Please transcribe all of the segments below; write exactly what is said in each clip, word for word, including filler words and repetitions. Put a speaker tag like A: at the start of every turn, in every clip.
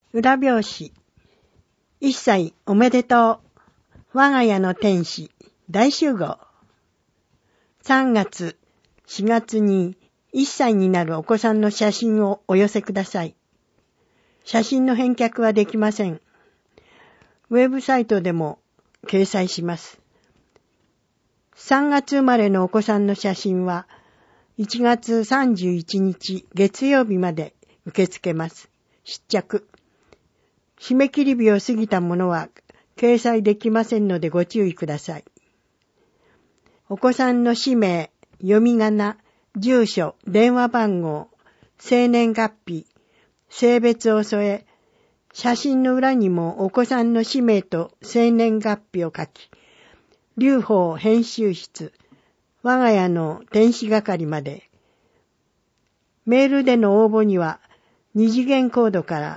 A: 裏表紙。一歳おめでとう。我が家の天使大集合。さんがつ、しがつにいっさいになるお子さんの写真をお寄せください。写真の返却はできません。ウェブサイトでも掲載します。さんがつ生まれのお子さんの写真はいちがつさんじゅういちにち月曜日まで受け付けます。失着。締め切り日を過ぎたものは掲載できませんのでご注意ください。お子さんの氏名、読み仮名、住所、電話番号、生年月日、性別を添え、写真の裏にもお子さんの氏名と生年月日を書き、劉邦編集室、我が家の天使係まで。メールでの応募には二次元コードから、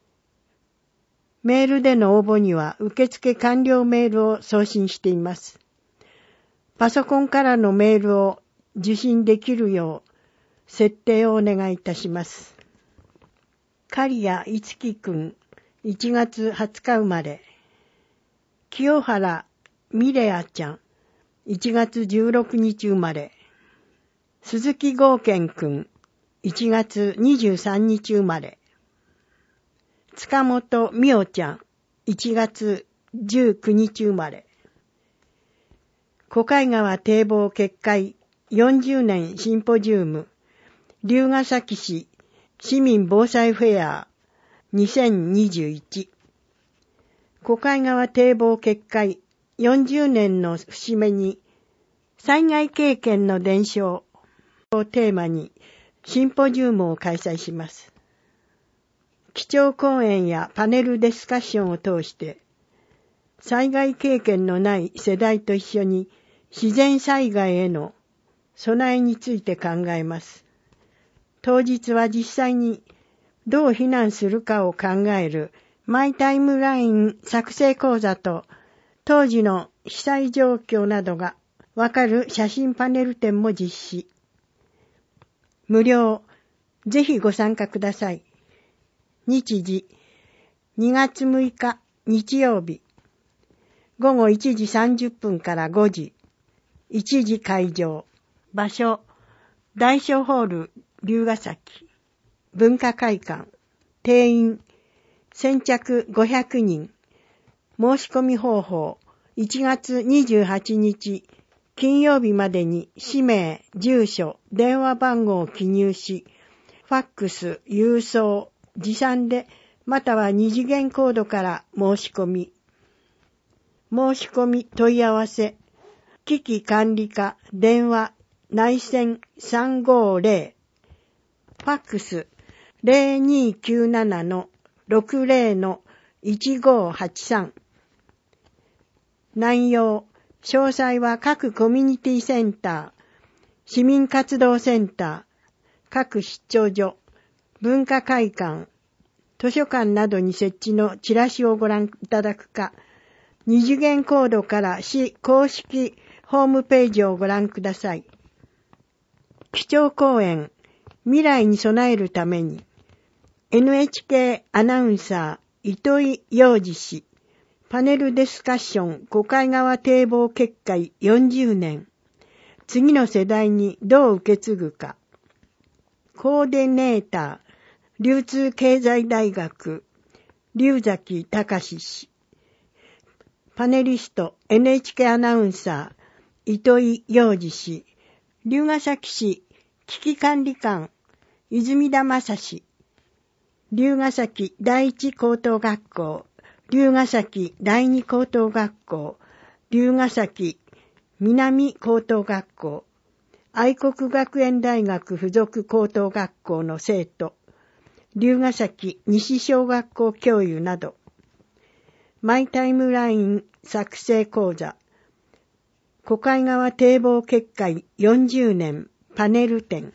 A: メールでの応募には受付完了メールを送信しています。パソコンからのメールを受信できるよう設定をお願いいたします。刈谷いつきくん、いちがつはつか生まれ。清原ミレアちゃん、いちがつじゅうろくにち生まれ。鈴木剛健くん、いちがつにじゅうさんにち生まれ。塚本美代ちゃん、いちがつじゅうくにち生まれ。小海川堤防決壊よんじゅうねんシンポジウム、龍ケ崎市市民防災フェアにせんにじゅういち。小海川堤防決壊よんじゅうねんの節目に、災害経験の伝承をテーマにシンポジウムを開催します。基調講演やパネルディスカッションを通して、災害経験のない世代と一緒に自然災害への備えについて考えます。当日は実際にどう避難するかを考えるマイタイムライン作成講座と、当時の被災状況などがわかる写真パネル展も実施。無料、ぜひご参加ください。日時、にがつむいか日曜日、ごごいちじさんじゅっぷんからごじ、いちじ会場、場所、大書ホール龍ケ崎、文化会館、定員、先着ごひゃくにん、申し込み方法、いちがつにじゅうはちにち、金曜日までに氏名、住所、電話番号を記入し、ファックス、郵送、持参で、または二次元コードから申し込み。申し込み問い合わせ、危機管理課、電話、内線さんごーぜろ、ファックスゼロにきゅうななのろくぜろのいちごーはちさん。内容、詳細は各コミュニティセンター、市民活動センター、各出張所、文化会館、図書館などに設置のチラシをご覧いただくか、二次元コードから市公式ホームページをご覧ください。基調講演、未来に備えるために、エヌエイチケー アナウンサー、糸井洋二氏、パネルディスカッション、小海川堤防決壊よんじゅうねん、次の世代にどう受け継ぐか、コーディネーター、流通経済大学、龍崎隆氏、パネリスト、エヌエイチケー アナウンサー、糸井洋二氏、龍ケ崎市危機管理官、泉田正氏、龍ケ崎第一高等学校、龍ケ崎第二高等学校、龍ケ崎南高等学校、愛国学園大学附属高等学校の生徒、龍ケ崎西小学校教諭など、マイタイムライン作成講座、小海川堤防決壊よんじゅうねんパネル展、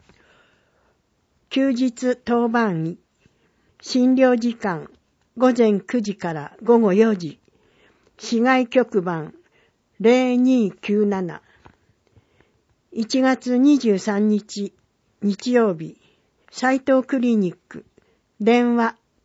A: 休日当番医、診療時間ごぜんくじからごごよじ、市外局番ゼロにきゅうなな、いちがつにじゅうさんにち日曜日、斉藤クリニック、電話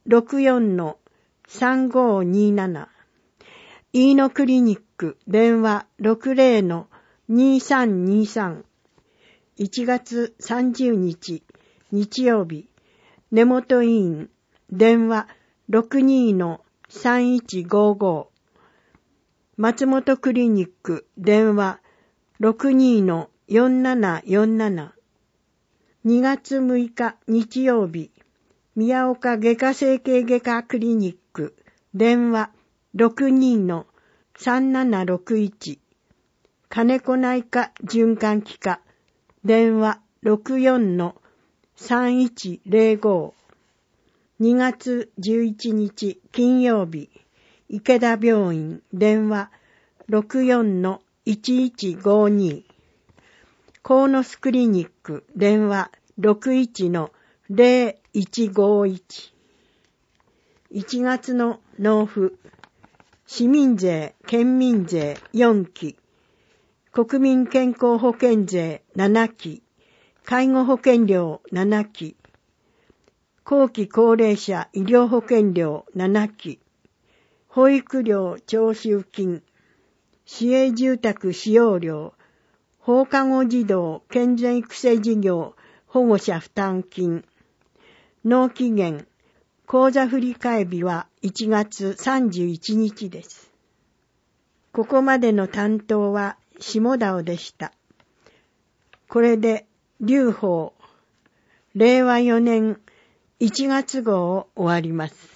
A: ろくよんのさんごになな。飯野クリニック電話 ろくぜろのにさんにさん。いちがつさんじゅうにち日曜日、根本医院電話 ろくにのさんいちごご。松本クリニック電話 ろくにのよんななよんなな。にがつむいか日曜日、宮岡外科整形外科クリニック電話 ろくにのさんななろくいち。金子内科循環器科電話 ろくよんのさんいちぜろご。にがつじゅういちにち金曜日、池田病院電話 ろくよんのいちいちごに。鴻巣クリニック電話 ろくいちのぜろいちごいち。いちがつの納付、市民税、県民税よんき、国民健康保険税ななき、介護保険料ななき、後期高齢者医療保険料ななき、保育料徴収金、市営住宅使用料、放課後児童健全育成事業保護者負担金、納期限、口座振替日はいちがつさんじゅういちにちです。ここまでの担当は下田尾でした。これで留保れいわよねんいちがつごうを終わります。